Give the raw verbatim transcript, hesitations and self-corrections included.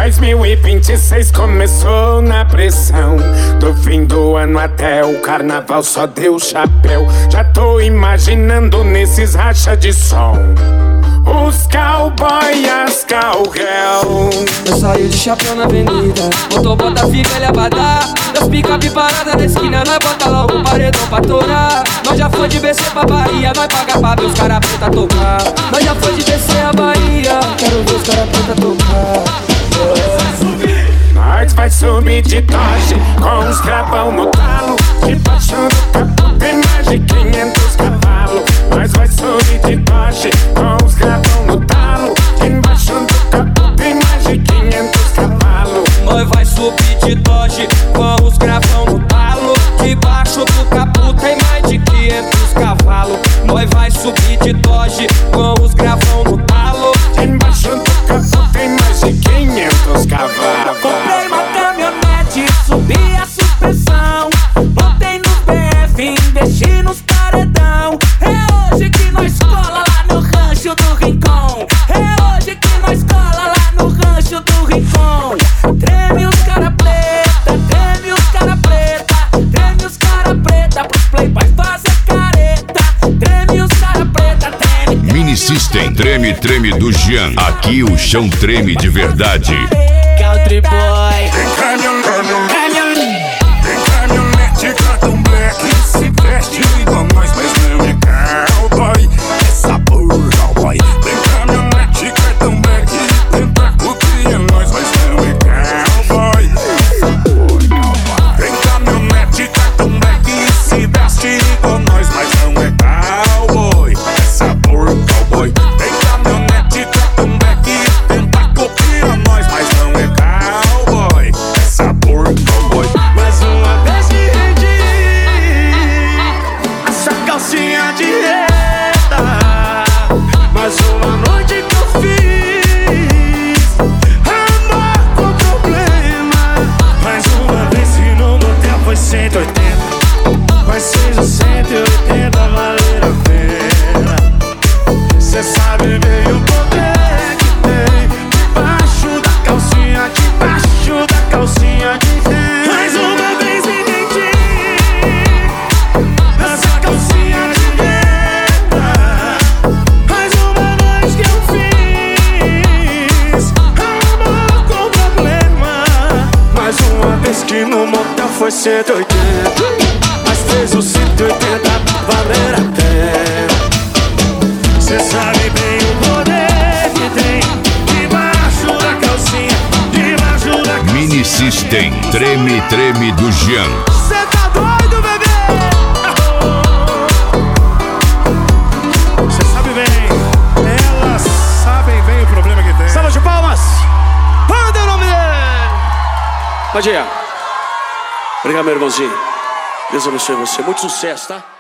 dois mil e vinte e seis começou na pressão. Do fim do ano até o carnaval só deu chapéu. Já tô imaginando nesses racha de som os cowboy e as cowgirl. Eu saio de chapéu na avenida, motobota fica ele abadá. Das picape parada na esquina, nós bota logo um paredão pra torar. Nós já foi de B C pra Bahia, nós paga pra ver os cara preta tocar. Nós já foi de B C a Bahia, quero ver os cara preta tocar. Nós vai subir de Dodge com os gravão no talo. Debaixo do capô tem mais de quinhentos cavalos. Nós vai subir de Dodge com os gravão no talo. Embaixo do capô tem mais de quinhentos cavalos. Nós vai subir de Dodge com os gravão no talo. Debaixo do capô tem mais de quinhentos cavalos. Nós vai subir de Dodge com os gravão no talo. Embaixo do capô tem mais de quinhentos cavalos. Comprei uma caminhonete, subi a suspensão, botei no B F, investi nos paredão. É hoje que nós cola lá no rancho do Rincon. É hoje que nós cola lá no rancho do Rincon. Treme os cara preta, treme os cara preta, treme os cara preta pros playboys fazer careta. Treme os cara preta, treme. Mini System, treme, treme do Jean. Aqui o chão treme de verdade. Country boy. Tem caminhão, caminhão, caminhão. Tem caminhonete, cartão black. Se veste igual nós, mas não é cowboy. É sabor cowboy. Tem caminhonete, cartão black. Tenta copiar nós, mas não é cowboy. É sabor cowboy. Tem caminhonete, cartão black. Se veste igual nós, mas não é cowboy. É sabor cowboy. Tem caminhonete, cartão black. Tenta copiar nós, mas não é cowboy. É sabor cowboy. Mais uma vez que rendi essa calcinha de reta. Mais uma noite que eu fiz amor com problema. Mais uma vez que no motel foi cento e oitenta. Mas seja cento e oitenta valer a pena. Cê sabe bem o poder que tem debaixo da calcinha, debaixo da calcinha de renda. Mais uma vez me rendi nessa calcinha de renda. Mais uma noite que eu fiz amor com problema. Mais uma vez que no motel foi cento e oitenta. Mas fez o cento e oitenta valer a pena. Cê sabe bem o poder que tem debaixo da calcinha, debaixo da calcinha. Mini System, treme, treme do Jean. Cê tá doido, bebê? Cê sabe bem, elas sabem bem o problema que tem. Salva de palmas! Manda o nome dele! Pode ir. Obrigado, meu irmãozinho. Deus abençoe você. Muito sucesso, tá?